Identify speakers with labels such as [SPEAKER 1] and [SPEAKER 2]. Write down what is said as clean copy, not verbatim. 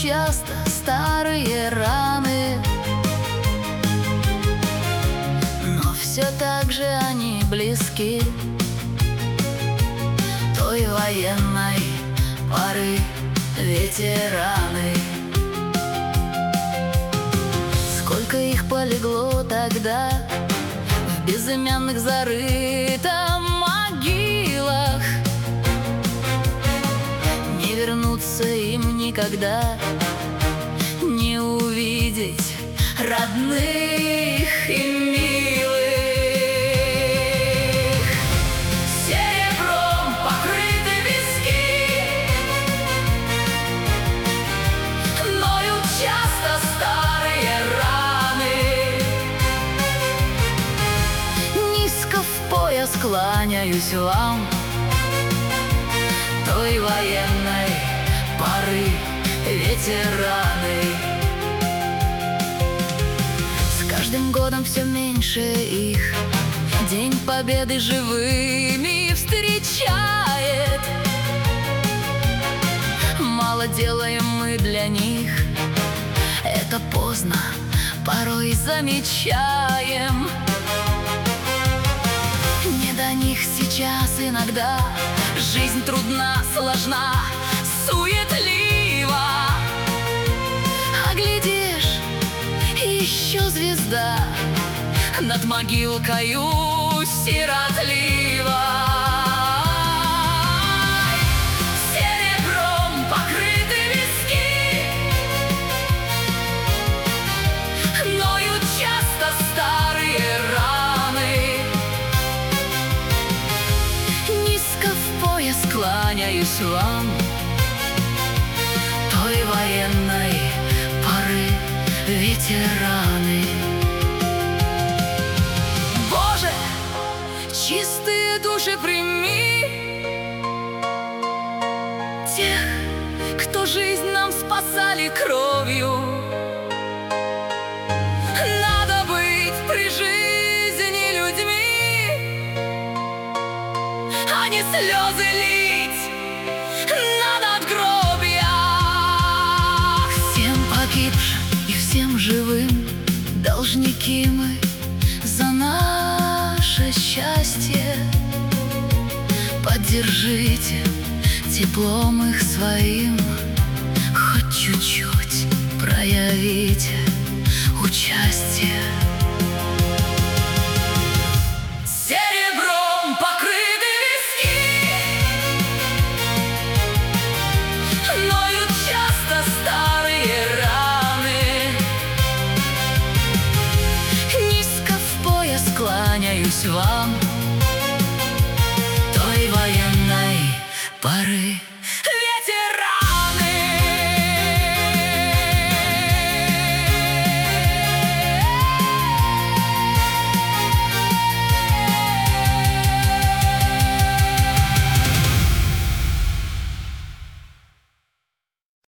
[SPEAKER 1] часто старые раны, но все так же они близки той военной поры ветераны. Сколько их полегло тогда в безымянных зарытых могилах, не вернуться им никогда, не увидеть родных и милых. Серебром покрыты виски, ноют часто старые раны. Низко в пояс кланяюсь вам той военной поры ветераны. С каждым годом все меньше их, День Победы живыми встречает. Мало делаем мы для них, это поздно порой замечаем. Не до них сейчас иногда, жизнь трудна, сложна, суетлива. А глядишь, еще звезда над могилкою сиротлива. Серебром покрыты виски, ноют часто старые раны. Низко в пояс кланяюсь вам той военной поры ветераны. Боже, чистые души прими тех, кто жизнь нам спасали кровью. Надо быть при жизни людьми, а не слезы лить на надгробья. Всем погибшим и всем живым должники мы за наше счастье. Поддержите теплом их своим, хоть чуть-чуть проявите участие. Серебром покрыты виски, ноют часто старые раны. Низко в пояс кланяюсь вам той военной поры